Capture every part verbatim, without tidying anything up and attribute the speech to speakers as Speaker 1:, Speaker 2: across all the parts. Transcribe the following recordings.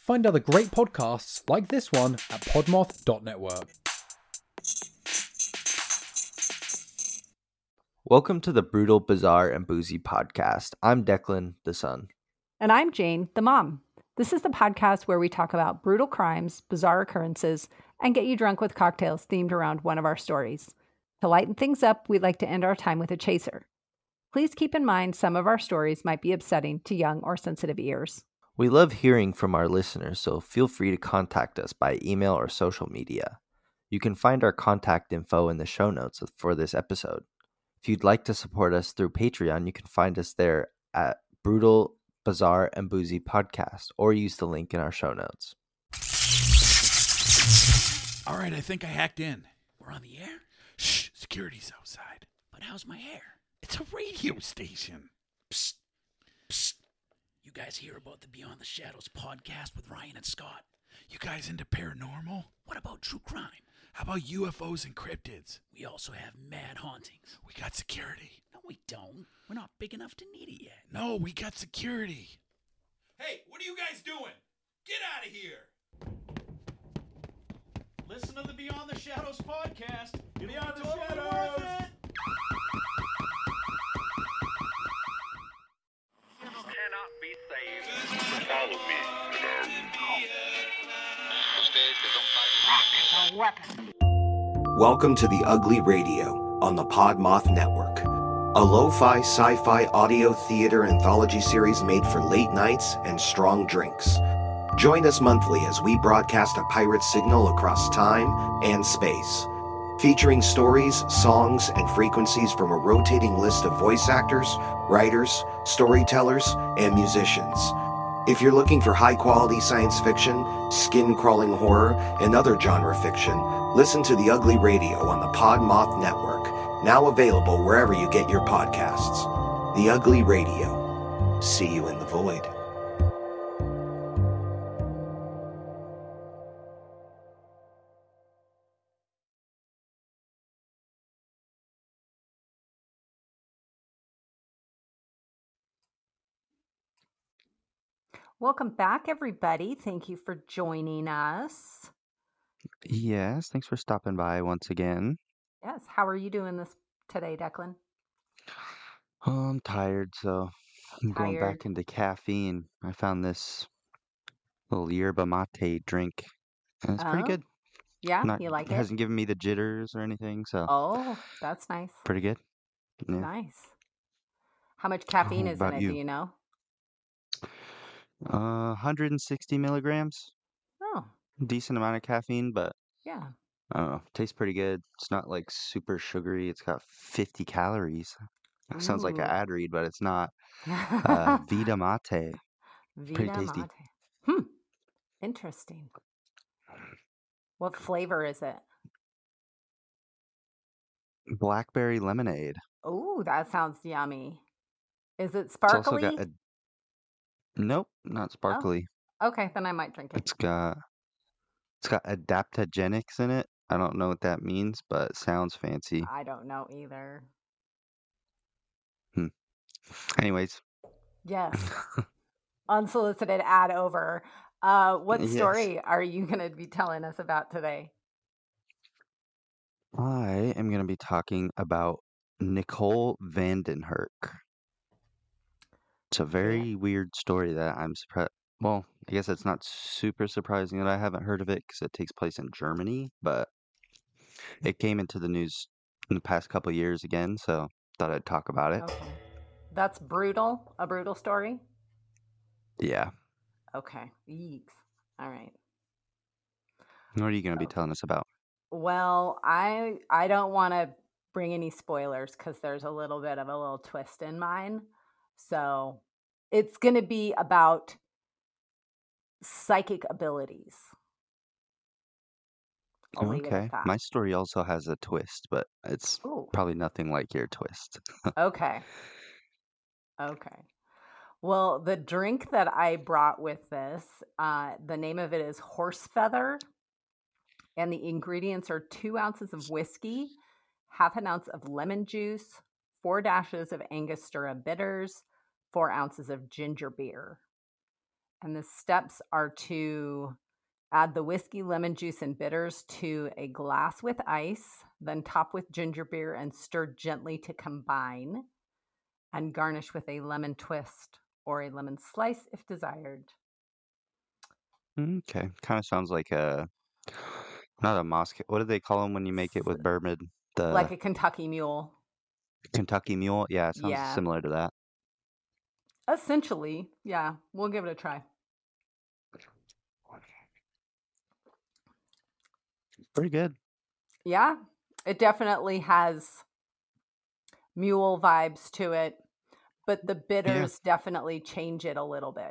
Speaker 1: Find other great podcasts like this one at podmoth dot network.
Speaker 2: Welcome to the Brutal, Bizarre, and Boozy podcast. I'm Declan, the son.
Speaker 3: And I'm Jane, the mom. This is the podcast where we talk about brutal crimes, bizarre occurrences, and get you drunk with cocktails themed around one of our stories. To lighten things up, we'd like to end our time with a chaser. Please keep in mind some of our stories might be upsetting to young or sensitive ears.
Speaker 2: We love hearing from our listeners, so feel free to contact us by email or social media. You can find our contact info in the show notes for this episode. If you'd like to support us through Patreon, you can find us there at Brutal, Bizarre, and Boozy Podcast, or use the link in our show notes.
Speaker 4: All right, I think I hacked in. We're on the air? Shh, security's outside. But how's my hair? It's a radio station. Psst, psst. You guys hear about the Beyond the Shadows podcast with Ryan and Scott? You guys into paranormal? What about true crime? How about U F Os and cryptids? We also have mad hauntings. We got security. No, we don't. We're not big enough to need it yet. No, we got security. Hey, what are you guys doing? Get out of here.
Speaker 5: Listen to the Beyond the Shadows podcast.
Speaker 4: Beyond the
Speaker 5: Totally
Speaker 4: Shadows.
Speaker 5: worth it.
Speaker 6: Cannot be saved. Follow me to our
Speaker 3: A weapon.
Speaker 7: Welcome to the Ugly Radio on the Podmoth Network, a lo-fi sci-fi audio theater anthology series made for late nights and strong drinks. Join us monthly as we broadcast a pirate signal across time and space, featuring stories, songs, and frequencies from a rotating list of voice actors, writers, storytellers, and musicians. If you're looking for high-quality science fiction, skin-crawling horror, and other genre fiction, listen to The Ugly Radio on the Podmoth Network, now available wherever you get your podcasts. The Ugly Radio. See you in the void.
Speaker 3: Welcome back, everybody. Thank you for joining us.
Speaker 2: Yes, thanks for stopping by once again.
Speaker 3: Yes, how are you doing this today, Declan?
Speaker 2: Oh, I'm tired, so I'm going
Speaker 3: Tired.
Speaker 2: back into caffeine. I found this little yerba mate drink, and it's pretty
Speaker 3: Oh,
Speaker 2: good.
Speaker 3: yeah,
Speaker 2: Not
Speaker 3: you like
Speaker 2: it
Speaker 3: it?
Speaker 2: hasn't given me the jitters or anything, so
Speaker 3: Oh, that's nice.
Speaker 2: pretty good. Yeah.
Speaker 3: Nice. How much caffeine
Speaker 2: How
Speaker 3: is in
Speaker 2: about
Speaker 3: it, do
Speaker 2: you?
Speaker 3: you know?
Speaker 2: Uh, one hundred sixty milligrams.
Speaker 3: Oh,
Speaker 2: Decent amount of caffeine, but
Speaker 3: yeah.
Speaker 2: I don't know. Tastes pretty good. It's not like super sugary. It's got fifty calories. Sounds like an
Speaker 3: Ooh.
Speaker 2: ad read, but it's not. Uh, Vita Mate. Pretty
Speaker 3: Vita
Speaker 2: tasty.
Speaker 3: mate. Hmm. Interesting. What flavor is it?
Speaker 2: Blackberry lemonade.
Speaker 3: Oh, that sounds yummy. Is it
Speaker 2: It's also
Speaker 3: sparkly?
Speaker 2: got a. Nope, not
Speaker 3: Oh,
Speaker 2: sparkly.
Speaker 3: okay, then I might drink it.
Speaker 2: It's got it's got adaptogenics in it. I don't know what that means, but it sounds fancy.
Speaker 3: I don't know either.
Speaker 2: Hmm. Anyways,
Speaker 3: Yes. Unsolicited ad over. Uh, what
Speaker 2: yes,
Speaker 3: story are you going to be telling us about today?
Speaker 2: I am going to be talking about Nicole Vandenherk. It's a
Speaker 3: Van-
Speaker 2: very weird story that I'm surprised. Well, I guess it's not super surprising that I haven't heard of it because it takes place in Germany, but it came into the news in the past couple years again, so thought I'd talk about it.
Speaker 3: Okay. That's brutal. A brutal story?
Speaker 2: Yeah.
Speaker 3: Okay. Yeeks. All right.
Speaker 2: What are you going to be
Speaker 3: Oh.
Speaker 2: telling us about?
Speaker 3: Well, I I don't want to bring any spoilers because there's a little bit of a little twist in mine. So it's going to be about psychic abilities. I'll leave it
Speaker 2: Okay.
Speaker 3: at that.
Speaker 2: My story also has a twist, but it's
Speaker 3: Ooh.
Speaker 2: probably nothing like your twist.
Speaker 3: Okay. Okay. Well, the drink that I brought with this, uh, the name of it is Horse Feather, and the ingredients are two ounces of whiskey, half an ounce of lemon juice, four dashes of Angostura bitters, four ounces of ginger beer. And the steps are to add the whiskey, lemon juice, and bitters to a glass with ice, then top with ginger beer and stir gently to combine, and garnish with a lemon twist or a lemon slice if desired.
Speaker 8: Okay, kind of sounds like a not a Moscow. What do they call them when you make it with bourbon? The
Speaker 3: Like a Kentucky Mule.
Speaker 8: Kentucky Mule. Yeah, it sounds
Speaker 3: Yeah.
Speaker 8: similar to that.
Speaker 3: Essentially, yeah. We'll give it a try.
Speaker 8: Pretty good.
Speaker 3: Yeah, it definitely has mule vibes to it, but the bitters definitely change it a little bit.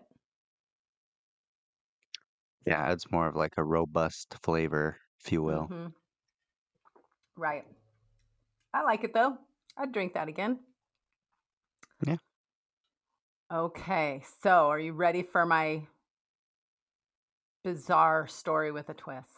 Speaker 8: Yeah, it's more of like a robust flavor, if you will.
Speaker 3: Mhm. Right. I like it though. I'd drink that again.
Speaker 8: Yeah.
Speaker 3: Okay, so are you ready for my bizarre story with a twist?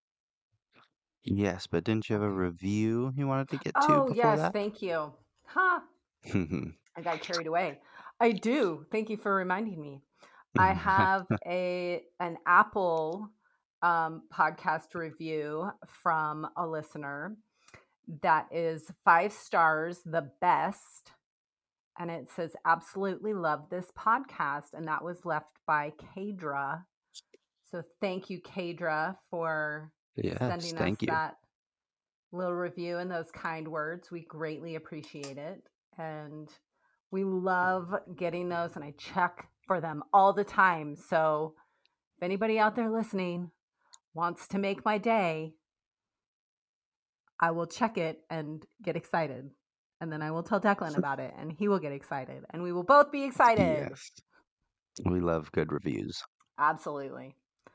Speaker 8: Yes, but didn't you have a review you wanted to get to
Speaker 3: Oh,
Speaker 8: before
Speaker 3: yes,
Speaker 8: that?
Speaker 3: thank you. Huh. I got carried away. I do. Thank you for reminding me. I have a an Apple um, podcast review from a listener that is five stars, the best. And it says, absolutely love this podcast. And that was left by Kadra. So thank you, Kadra, for
Speaker 8: Yes,
Speaker 3: sending us
Speaker 8: thank you.
Speaker 3: that little review and those kind words. We greatly appreciate it. And we love getting those, and I check for them all the time. So if anybody out there listening wants to make my day, I will check it and get excited. And then I will tell Declan about it, and he will get excited. And we will both be excited.
Speaker 8: Yes. We love good reviews.
Speaker 3: Absolutely.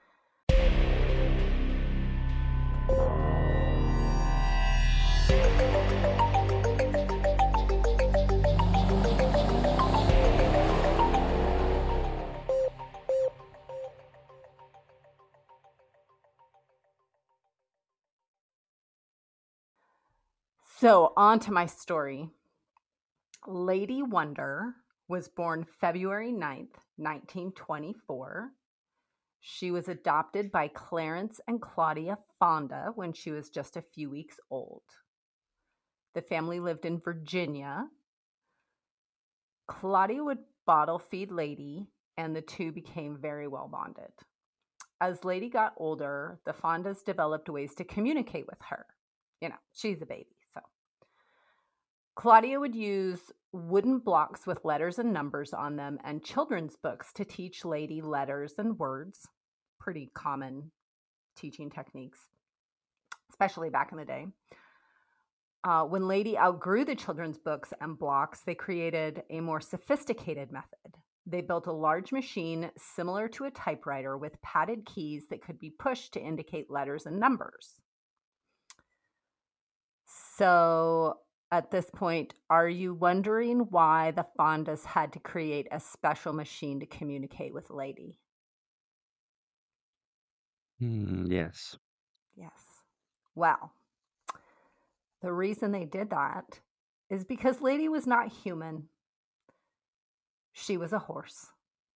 Speaker 3: So, on to my story. Lady Wonder was born February ninth, nineteen twenty-four. She was adopted by Clarence and Claudia Fonda when she was just a few weeks old. The family lived in Virginia. Claudia would bottle feed Lady, and the two became very well bonded. As Lady got older, the Fondas developed ways to communicate with her. You know, she's a baby, so. Claudia would use wooden blocks with letters and numbers on them and children's books to teach Lady letters and words. Pretty common teaching techniques, especially back in the day. Uh, when Lady outgrew the children's books and blocks, they created a more sophisticated method. They built a large machine similar to a typewriter with padded keys that could be pushed to indicate letters and numbers. So at this point, are you wondering why the Fondas had to create a special machine to communicate with Lady?
Speaker 8: Mm, yes.
Speaker 3: Yes. Well, the reason they did that is because Lady was not human. She was a horse.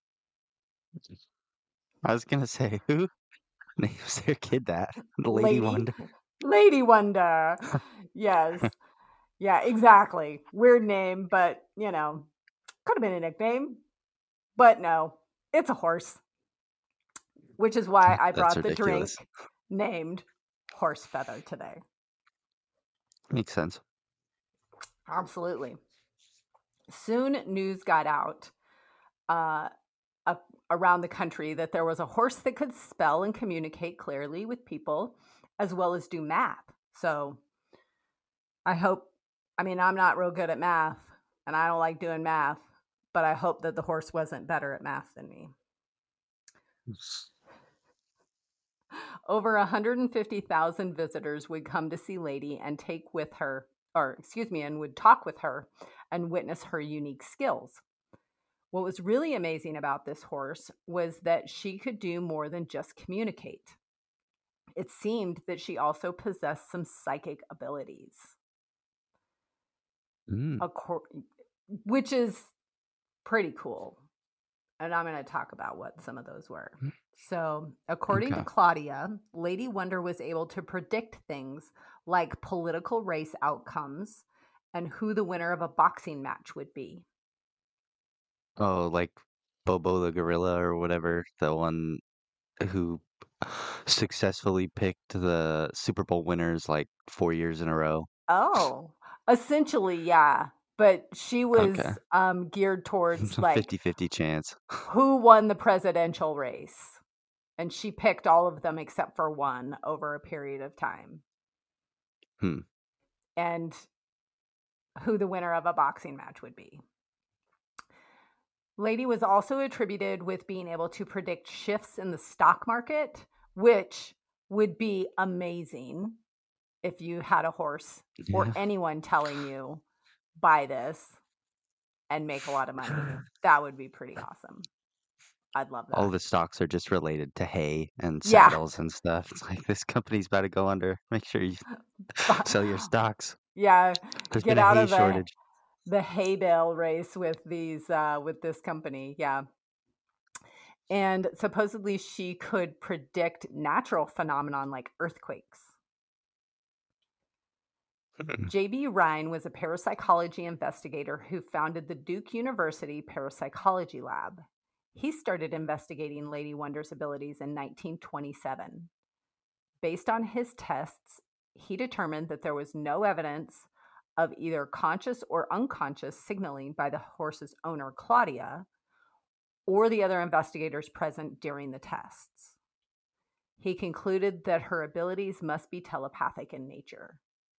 Speaker 8: I was going to say, who names their kid that? The Lady,
Speaker 3: Lady
Speaker 8: Wonder?
Speaker 3: Lady Wonder. Yes. Yeah, exactly. Weird name, but, you know, could have been a nickname. But no, it's a horse. Which is why I
Speaker 8: That's
Speaker 3: brought the
Speaker 8: ridiculous.
Speaker 3: drink named Horse Feather today.
Speaker 8: Makes sense.
Speaker 3: Absolutely. Soon news got out uh, uh, around the country that there was a horse that could spell and communicate clearly with people as well as do math. So I hope, I mean, I'm not real good at math and I don't like doing math, but I hope that the horse wasn't better at math than me. Over one hundred fifty thousand visitors would come to see Lady and take with her, or excuse me, and would talk with her and witness her unique skills. What was really amazing about this horse was that she could do more than just communicate. It seemed that she also possessed some psychic abilities,
Speaker 8: Mm.
Speaker 3: Acor- which is pretty cool. And I'm going to talk about what some of those were. So, according
Speaker 8: Okay.
Speaker 3: to Claudia, Lady Wonder was able to predict things like political race outcomes and who the winner of a boxing match would be.
Speaker 8: Oh, like Bobo the gorilla or whatever, the one who successfully picked the Super Bowl winners like four years in a row.
Speaker 3: Oh, essentially, yeah. But she was
Speaker 8: Okay.
Speaker 3: um, geared towards like
Speaker 8: fifty-fifty chance.
Speaker 3: who won the presidential race. And she picked all of them except for one over a period of time.
Speaker 8: Hmm.
Speaker 3: And who the winner of a boxing match would be. Lady was also attributed with being able to predict shifts in the stock market, which would be amazing if you had a horse or
Speaker 8: Yeah.
Speaker 3: anyone telling you buy this and make a lot of money. That would be pretty awesome. I'd love that.
Speaker 8: All the stocks are just related to hay and
Speaker 3: Yeah.
Speaker 8: saddles and stuff. It's like this company's about to go under. Make sure you sell your stocks.
Speaker 3: Yeah,
Speaker 8: There's
Speaker 3: get
Speaker 8: been a
Speaker 3: out
Speaker 8: hay
Speaker 3: of the
Speaker 8: shortage.
Speaker 3: the hay bale race with these uh, with this company. Yeah. And supposedly she could predict natural phenomenon like earthquakes. J B. Rhine was a parapsychology investigator who founded the Duke University Parapsychology Lab. He started investigating Lady Wonder's abilities in nineteen twenty-seven. Based on his tests, he determined that there was no evidence of either conscious or unconscious signaling by the horse's owner, Claudia, or the other investigators present during the tests. He concluded that her abilities must be telepathic in nature.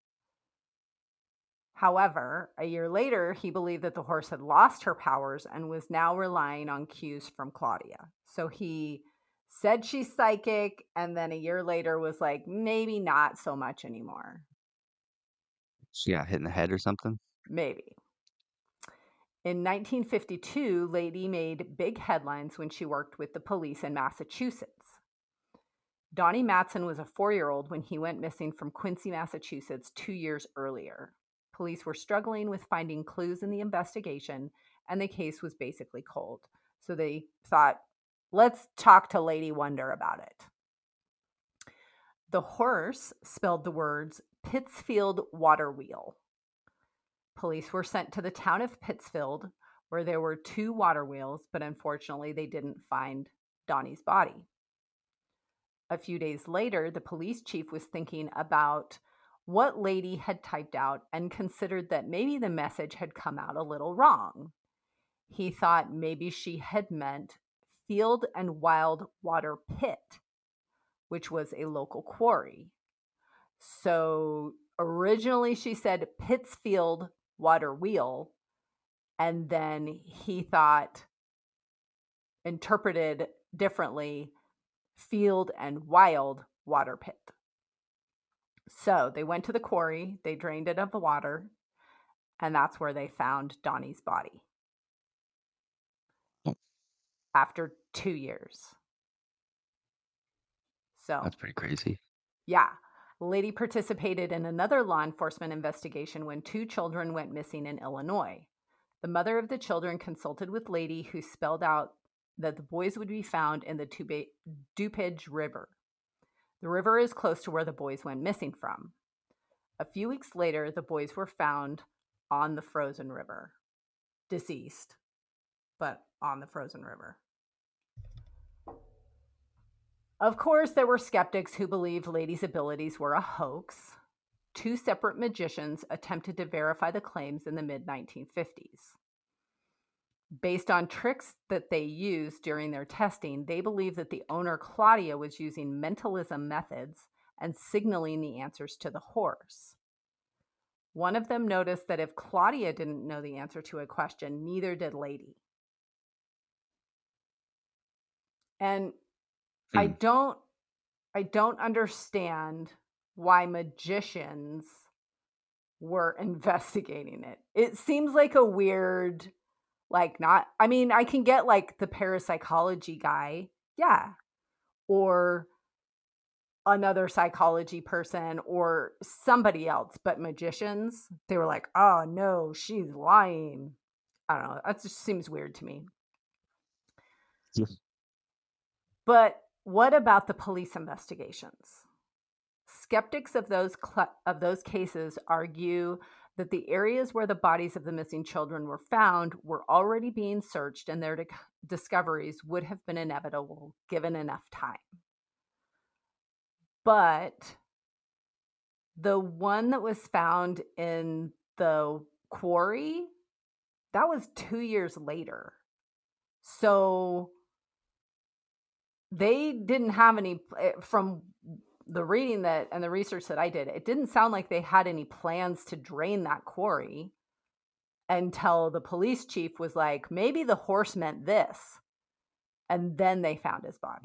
Speaker 3: However, a year later, he believed that the horse had lost her powers and was now relying on cues from Claudia. So he said she's psychic, and then a year later was like, maybe not so much anymore.
Speaker 8: She got hit in the head or something?
Speaker 3: Maybe. In nineteen fifty-two, Lady made big headlines when she worked with the police in Massachusetts. Donnie Matson was a four-year-old when he went missing from Quincy, Massachusetts, two years earlier. Police were struggling with finding clues in the investigation, and the case was basically cold. So they thought, let's talk to Lady Wonder about it. The horse spelled the words Pittsfield Water Wheel. Police were sent to the town of Pittsfield, where there were two water wheels, but unfortunately they didn't find Donnie's body. A few days later, the police chief was thinking about what Lady had typed out and considered that maybe the message had come out a little wrong. He thought maybe she had meant Field and Wild Water Pit, which was a local quarry. So originally she said Pittsfield Water Wheel, and then he thought, interpreted differently, Field and Wild Water Pit. So they went to the quarry, they drained it of the water, and that's where they found Donnie's body. After two years. So
Speaker 8: That's pretty crazy.
Speaker 3: yeah. Lady participated in another law enforcement investigation when two children went missing in Illinois. The mother of the children consulted with Lady, who spelled out that the boys would be found in the DuPage River. The river is close to where the boys went missing from. A few weeks later, the boys were found on the frozen river. Deceased, but on the frozen river. Of course, there were skeptics who believed Lady's abilities were a hoax. Two separate magicians attempted to verify the claims in the mid nineteen fifties. Based on tricks that they used during their testing, they believed that the owner, Claudia, was using mentalism methods and signaling the answers to the horse. One of them noticed that if Claudia didn't know the answer to a question, neither did Lady. And
Speaker 8: Hmm.
Speaker 3: I don't I don't understand why magicians were investigating it. It seems like a weird, like not, I mean, I can get like the parapsychology guy, yeah, or another psychology person or somebody else, but magicians, they were like, oh no, she's lying. I don't know, that just seems weird to me. But what about the police investigations? Skeptics of those cl- of those cases argue that the areas where the bodies of the missing children were found were already being searched, and their di- discoveries would have been inevitable given enough time. But the one that was found in the quarry, that was two years later. So they didn't have any, from the reading that and the research that I did, it didn't sound like they had any plans to drain that quarry until the police chief was like, maybe the horse meant this. And then they found his body.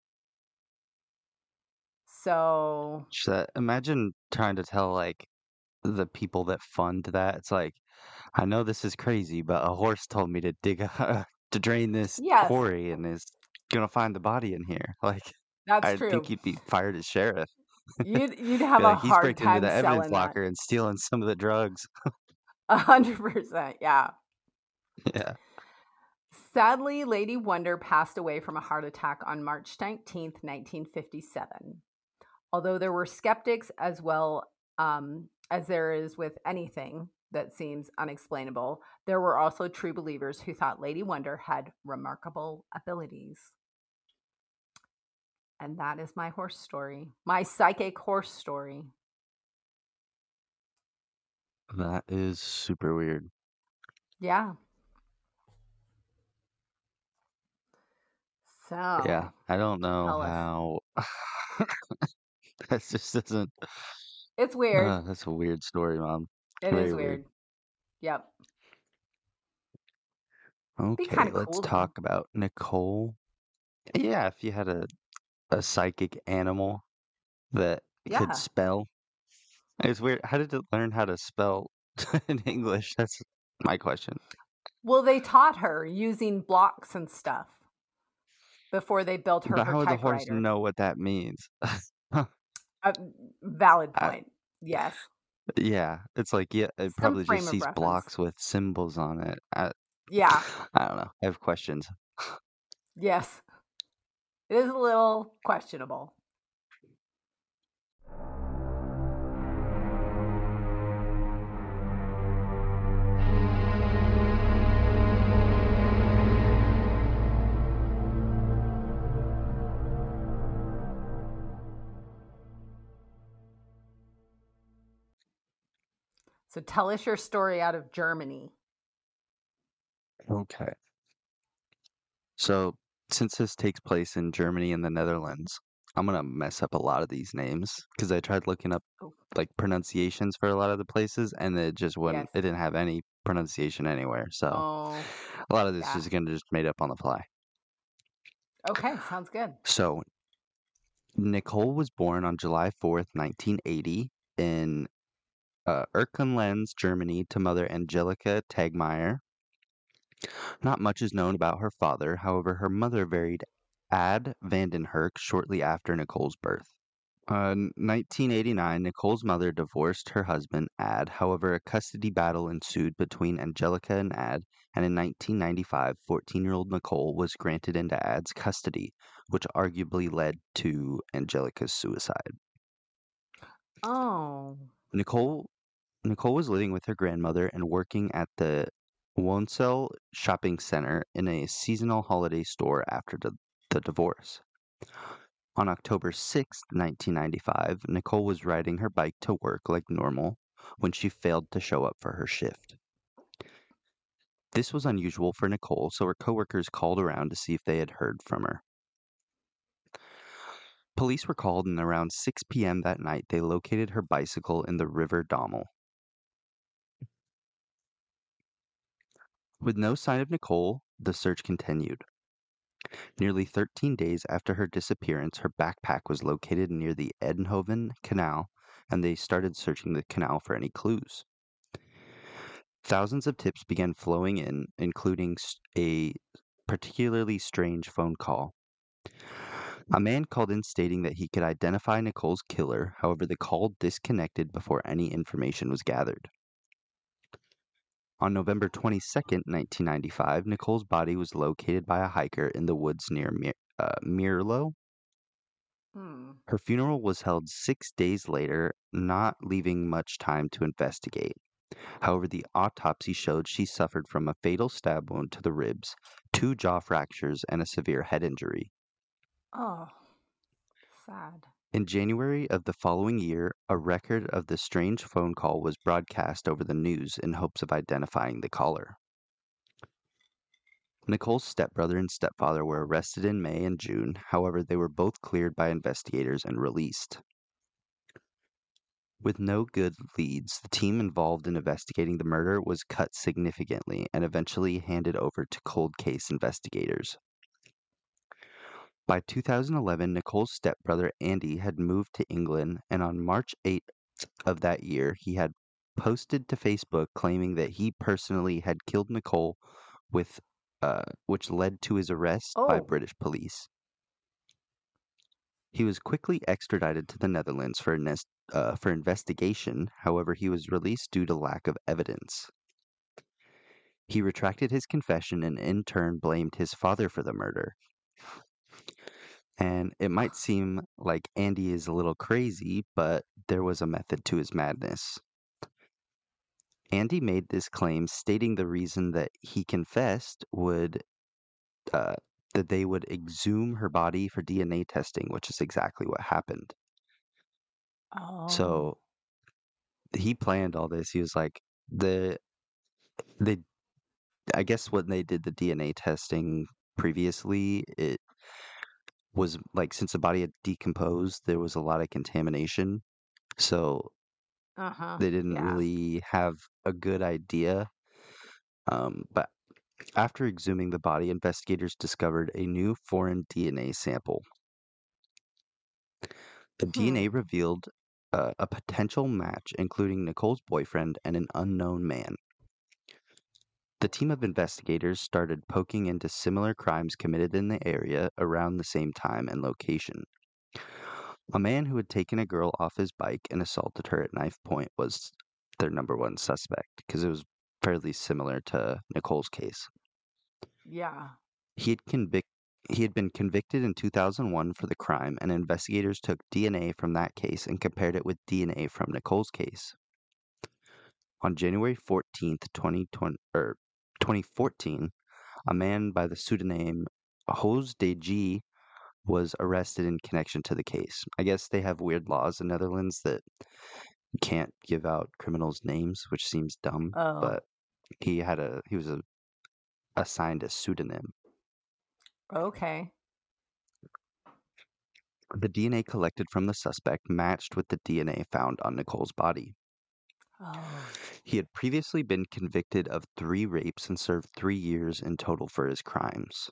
Speaker 3: So
Speaker 8: So imagine trying to tell like the people that fund that. It's like, I know this is crazy, but a horse told me to dig a, to drain this
Speaker 3: yes,
Speaker 8: quarry and is gonna find the body in here. Like,
Speaker 3: that's
Speaker 8: I
Speaker 3: true.
Speaker 8: think you'd be fired as sheriff.
Speaker 3: You'd you'd have
Speaker 8: Be
Speaker 3: a
Speaker 8: like, he's
Speaker 3: hard
Speaker 8: breaking into
Speaker 3: time
Speaker 8: the evidence
Speaker 3: selling
Speaker 8: locker and stealing some of the drugs.
Speaker 3: A hundred percent, yeah.
Speaker 8: Yeah.
Speaker 3: Sadly, Lady Wonder passed away from a heart attack on March nineteenth, nineteen fifty-seven. Although there were skeptics as well, um, as there is with anything that seems unexplainable, there were also true believers who thought Lady Wonder had remarkable abilities. And that is my horse story, my psychic horse story.
Speaker 8: That is super weird.
Speaker 3: Yeah. So
Speaker 8: Yeah, I don't know
Speaker 3: tell us.
Speaker 8: how. That just doesn't.
Speaker 3: It's weird.
Speaker 8: Uh, that's a weird story, Mom.
Speaker 3: It
Speaker 8: Very
Speaker 3: is
Speaker 8: weird.
Speaker 3: weird. Yep. Be
Speaker 8: Okay,
Speaker 3: kind of
Speaker 8: let's
Speaker 3: cool though.
Speaker 8: talk about Nicole. Yeah, if you had a, a psychic animal that
Speaker 3: Yeah.
Speaker 8: could spell. It's weird. How did it learn how to spell in English? That's my question.
Speaker 3: Well, they taught her using blocks and stuff before they built her
Speaker 8: But
Speaker 3: her
Speaker 8: how would the horse
Speaker 3: typewriter.
Speaker 8: know what that means?
Speaker 3: A valid
Speaker 8: I-
Speaker 3: point. Yes.
Speaker 8: Yeah, it's like, yeah, it
Speaker 3: Some
Speaker 8: probably
Speaker 3: frame
Speaker 8: just
Speaker 3: of
Speaker 8: sees
Speaker 3: reference.
Speaker 8: blocks with symbols on it. I,
Speaker 3: Yeah.
Speaker 8: I don't know. I have questions.
Speaker 3: Yes. It is a little questionable. So tell us your story out of Germany.
Speaker 8: Okay. So, since this takes place in Germany and the Netherlands, I'm gonna mess up a lot of these names because I tried looking up
Speaker 3: Oh.
Speaker 8: like pronunciations for a lot of the places, and it just wouldn't.
Speaker 3: Yes.
Speaker 8: It didn't have any pronunciation anywhere. So,
Speaker 3: Oh,
Speaker 8: a lot of this
Speaker 3: yeah.
Speaker 8: is gonna just made up on the fly.
Speaker 3: Okay, sounds good.
Speaker 8: So, Nicole was born on July fourth, nineteen eighty, in uh, Erkenlenz, Germany, to mother Angelika Tagmeyer. Not much is known about her father. However, her mother married Ad Vandenherk shortly after Nicole's birth. Uh, in nineteen eighty-nine, Nicole's mother divorced her husband, Ad. However, a custody battle ensued between Angelika and Ad, and in nineteen ninety-five, fourteen-year-old Nicole was granted into Ad's custody, which arguably led to Angelika's suicide.
Speaker 3: Oh.
Speaker 8: Nicole Nicole was living with her grandmother and working at the Woensel shopping center in a seasonal holiday store after the, the divorce. On October sixth, nineteen ninety-five, Nicole was riding her bike to work like normal when she failed to show up for her shift. This was unusual for Nicole, so her coworkers called around to see if they had heard from her. Police were called, and around six p.m. that night, they located her bicycle in the River Dommel. With no sign of Nicole, the search continued. Nearly thirteen days after her disappearance, her backpack was located near the Edenhoven Canal, and they started searching the canal for any clues. Thousands of tips began flowing in, including a particularly strange phone call. A man called in stating that he could identify Nicole's killer, however, the call disconnected before any information was gathered. On November twenty-second, nineteen ninety-five, Nicole's body was located by a hiker in the woods near Mir- uh, Mirlo.
Speaker 3: Hmm.
Speaker 8: Her funeral was held six days later, not leaving much time to investigate. However, the autopsy showed she suffered from a fatal stab wound to the ribs, two jaw fractures, and a severe head injury.
Speaker 3: Oh, sad.
Speaker 8: In January of the following year, a record of the strange phone call was broadcast over the news in hopes of identifying the caller. Nicole's stepbrother and stepfather were arrested in May and June. However, they were both cleared by investigators and released. With no good leads, the team involved in investigating the murder was cut significantly and eventually handed over to cold case investigators. By two thousand eleven, Nicole's stepbrother Andy had moved to England, and on March eighth of that year, he had posted to Facebook claiming that he personally had killed Nicole, with uh, which led to his arrest by
Speaker 3: Oh.
Speaker 8: British police. He was quickly extradited to the Netherlands for, nest, uh, for investigation. However, he was released due to lack of evidence. He retracted his confession and in turn blamed his father for the murder. And it might seem like Andy is a little crazy, but there was a method to his madness. Andy made this claim stating the reason that he confessed would uh, that they would exhume her body for D N A testing, which is exactly what happened.
Speaker 3: Oh.
Speaker 8: So he planned all this. He was like, the they I guess when they did the D N A testing previously, it was like, since the body had decomposed, there was a lot of contamination. So
Speaker 3: Uh-huh.
Speaker 8: they didn't
Speaker 3: Yeah.
Speaker 8: really have a good idea. Um, but after exhuming the body, investigators discovered a new foreign D N A sample. The D N A
Speaker 3: Hmm.
Speaker 8: revealed uh, a potential match, including Nicole's boyfriend and an unknown man. The team of investigators started poking into similar crimes committed in the area around the same time and location. A man who had taken a girl off his bike and assaulted her at knife point was their number one suspect, because it was fairly similar to Nicole's case.
Speaker 3: Yeah.
Speaker 8: He had convic- he had been convicted in two thousand one for the crime, and investigators took D N A from that case and compared it with D N A from Nicole's case. On January fourteenth, twenty twenty, or twenty fourteen, a man by the pseudonym Jose de G was arrested in connection to the case. I guess they have weird laws in Netherlands that you can't give out criminals' names, which seems dumb.
Speaker 3: Oh.
Speaker 8: But he had a he was a, assigned a pseudonym.
Speaker 3: Okay.
Speaker 8: The D N A collected from the suspect matched with the D N A found on Nicole's body.
Speaker 3: Oh.
Speaker 8: He had previously been convicted of three rapes and served three years in total for his crimes.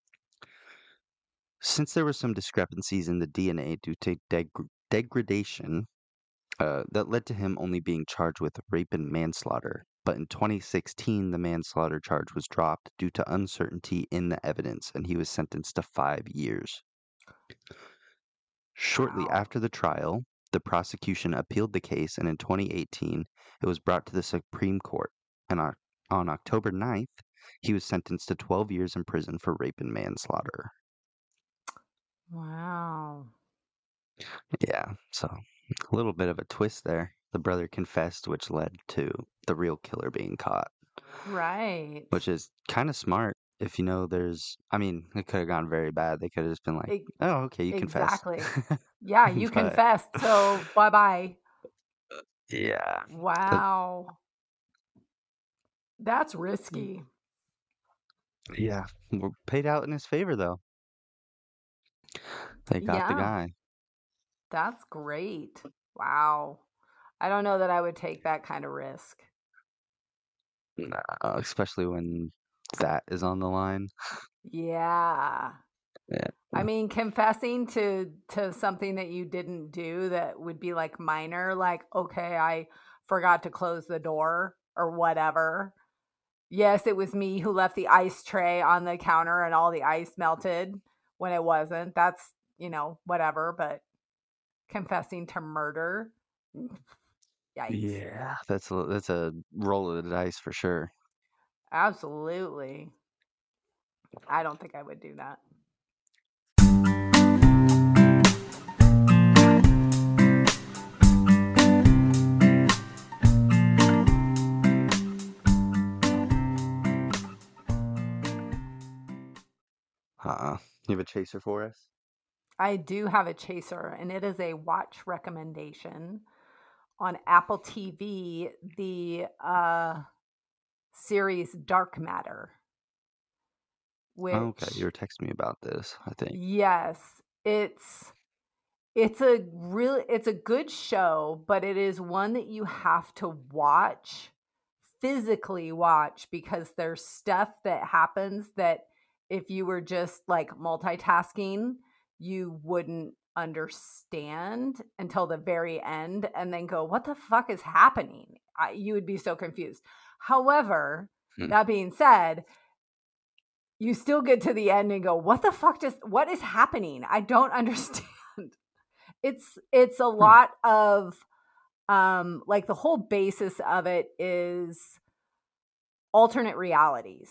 Speaker 8: Since there were some discrepancies in the D N A due to deg- degradation, uh, that led to him only being charged with rape and manslaughter. But in twenty sixteen, the manslaughter charge was dropped due to uncertainty in the evidence, and he was sentenced to five years. Shortly
Speaker 3: Wow.
Speaker 8: after the trial, the prosecution appealed the case, and in twenty eighteen, it was brought to the Supreme Court. And on, on October ninth, he was sentenced to twelve years in prison for rape and manslaughter.
Speaker 3: Wow.
Speaker 8: Yeah, so a little bit of a twist there. The brother confessed, which led to the real killer being caught,
Speaker 3: Right.
Speaker 8: which is kind of smart. If you know there's, I mean, it could have gone very bad. They could have just been like,
Speaker 3: E-
Speaker 8: oh, okay, you confessed.
Speaker 3: exactly. Yeah, you
Speaker 8: But
Speaker 3: confessed, so bye-bye.
Speaker 8: yeah, the-
Speaker 3: Wow. That's risky.
Speaker 8: yeah, we're paid out in his favor though. They got the
Speaker 3: Yeah,
Speaker 8: guy.
Speaker 3: that's great. Wow. I don't know that I would take that kind of risk.
Speaker 8: Nah, especially when that is on the line.
Speaker 3: Yeah.
Speaker 8: Yeah.
Speaker 3: I mean, confessing to to something that you didn't do that would be like minor, like, okay, I forgot to close the door or whatever. Yes, it was me who left the ice tray on the counter and all the ice melted when it wasn't. That's, you know, whatever, but confessing to murder, yikes.
Speaker 8: Yeah, that's a, that's a roll of the dice for sure.
Speaker 3: Absolutely. I don't think I would do that.
Speaker 8: Uh-uh. You have a chaser for us?
Speaker 3: I do have a chaser, and it is a watch recommendation on Apple T V, the uh, series Dark Matter. Which,
Speaker 8: Okay, you were texting me about this, I think.
Speaker 3: yes, it's it's a really it's a good show, but it is one that you have to watch, physically watch, because there's stuff that happens that if you were just like multitasking, you wouldn't understand until the very end and then go, what the fuck is happening? I, you would be so confused. However,
Speaker 8: Hmm.
Speaker 3: that being said, you still get to the end and go, what the fuck does, what is happening? I don't understand. It's, it's a lot of, um, like the whole basis of it is alternate realities.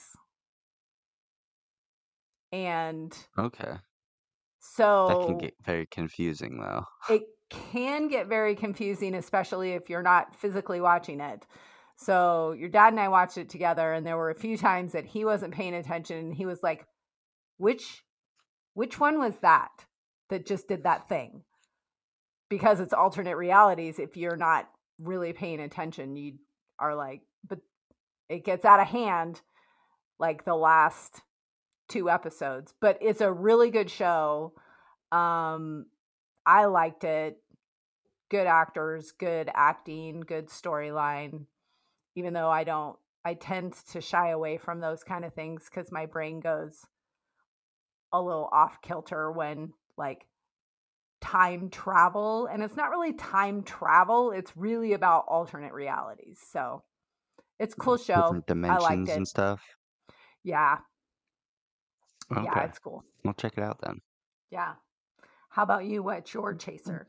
Speaker 3: And
Speaker 8: Okay.
Speaker 3: so
Speaker 8: That can get very confusing, though.
Speaker 3: it can get very confusing, especially if you're not physically watching it. So your dad and I watched it together, and there were a few times that he wasn't paying attention, and he was like, which which one was that that just did that thing? Because it's alternate realities. If you're not really paying attention, you are like, but it gets out of hand like the last two episodes. But it's a really good show. Um, I liked it. Good actors, good acting, good storyline. Even though I don't, I tend to shy away from those kind of things because my brain goes a little off kilter when like time travel, and it's not really time travel. It's really about alternate realities. So it's a cool show.
Speaker 8: Different dimensions
Speaker 3: I liked it.
Speaker 8: and stuff.
Speaker 3: Yeah.
Speaker 8: Okay.
Speaker 3: Yeah, it's cool.
Speaker 8: I'll check it out then.
Speaker 3: Yeah. How about you? What's your chaser?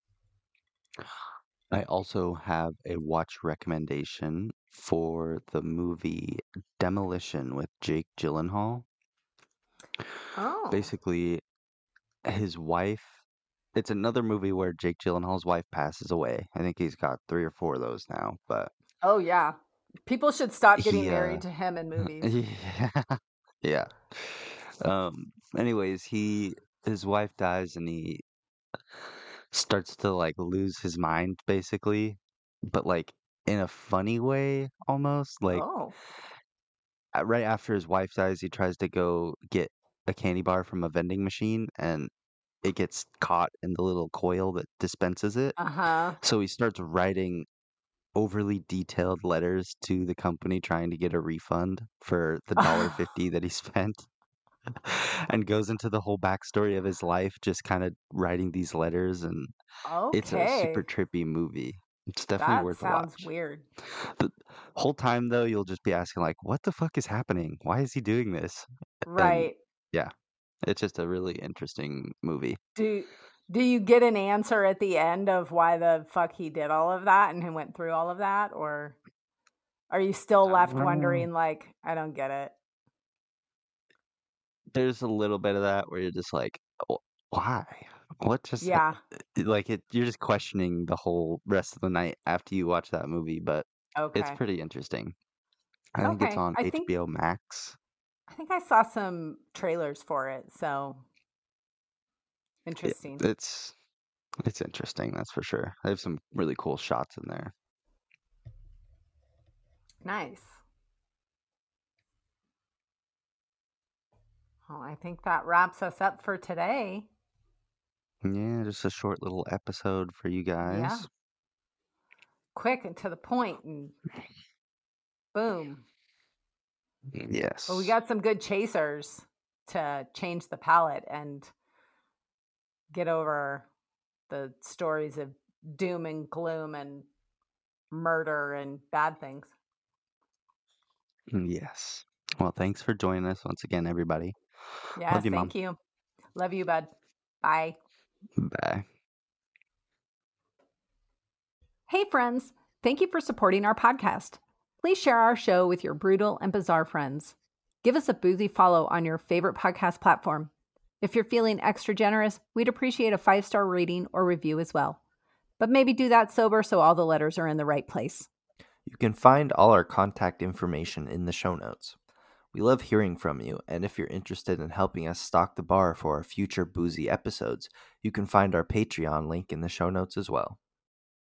Speaker 8: I also have a watch recommendation for the movie Demolition with Jake Gyllenhaal.
Speaker 3: Oh.
Speaker 8: Basically, his wife, it's another movie where Jake Gyllenhaal's wife passes away. I think he's got three or four of those now, but
Speaker 3: Oh, yeah. People should stop getting
Speaker 8: he,
Speaker 3: married
Speaker 8: uh,
Speaker 3: to him in movies.
Speaker 8: yeah, yeah. Um, anyways, he, his wife dies and he starts to like lose his mind basically, but like in a funny way almost. Like
Speaker 3: Oh.
Speaker 8: uh, right after his wife dies, he tries to go get a candy bar from a vending machine and it gets caught in the little coil that dispenses it.
Speaker 3: Uh-huh.
Speaker 8: So he starts writing overly detailed letters to the company trying to get a refund for the dollar fifty that he spent. And goes into the whole backstory of his life, just kind of writing these letters, and it's a super
Speaker 3: Okay.
Speaker 8: trippy movie. It's definitely
Speaker 3: That
Speaker 8: worth a
Speaker 3: sounds
Speaker 8: watch.
Speaker 3: weird.
Speaker 8: The whole time though, you'll just be asking like, "What the fuck is happening? Why is he doing this?" And
Speaker 3: Right.
Speaker 8: yeah, it's just a really interesting movie.
Speaker 3: Do do you get an answer at the end of why the fuck he did all of that and he went through all of that, or are you still left
Speaker 8: Um,
Speaker 3: wondering like, I don't get it?
Speaker 8: There's a little bit of that where you're just like, "Oh, why? What just ha-"
Speaker 3: Yeah.
Speaker 8: like it? You're just questioning the whole rest of the night after you watch that movie, but it's
Speaker 3: Okay.
Speaker 8: pretty interesting. I think it's
Speaker 3: Okay.
Speaker 8: on
Speaker 3: I think
Speaker 8: H B O Max.
Speaker 3: I think I saw some trailers for it, so
Speaker 8: Yeah,
Speaker 3: interesting.
Speaker 8: it's it's interesting, that's for sure. They have some really cool shots in there.
Speaker 3: Nice. Well, I think that wraps us up for today.
Speaker 8: Yeah, just a short little episode for you guys.
Speaker 3: Yeah. Quick and to the point, and boom.
Speaker 8: Yes.
Speaker 3: Well, we got some good chasers to change the palette and get over the stories of doom and gloom and murder and bad things.
Speaker 8: Yes. Well, thanks for joining us once again, everybody.
Speaker 3: Yes,
Speaker 8: Love you, Mom.
Speaker 3: thank you. Love you, bud. Bye.
Speaker 8: Bye.
Speaker 3: Hey, friends. Thank you for supporting our podcast. Please share our show with your brutal and bizarre friends. Give us a boozy follow on your favorite podcast platform. If you're feeling extra generous, we'd appreciate a five-star rating or review as well. But maybe do that sober so all the letters are in the right place.
Speaker 2: You can find all our contact information in the show notes. We love hearing from you, and if you're interested in helping us stock the bar for our future boozy episodes, you can find our Patreon link in the show notes as well.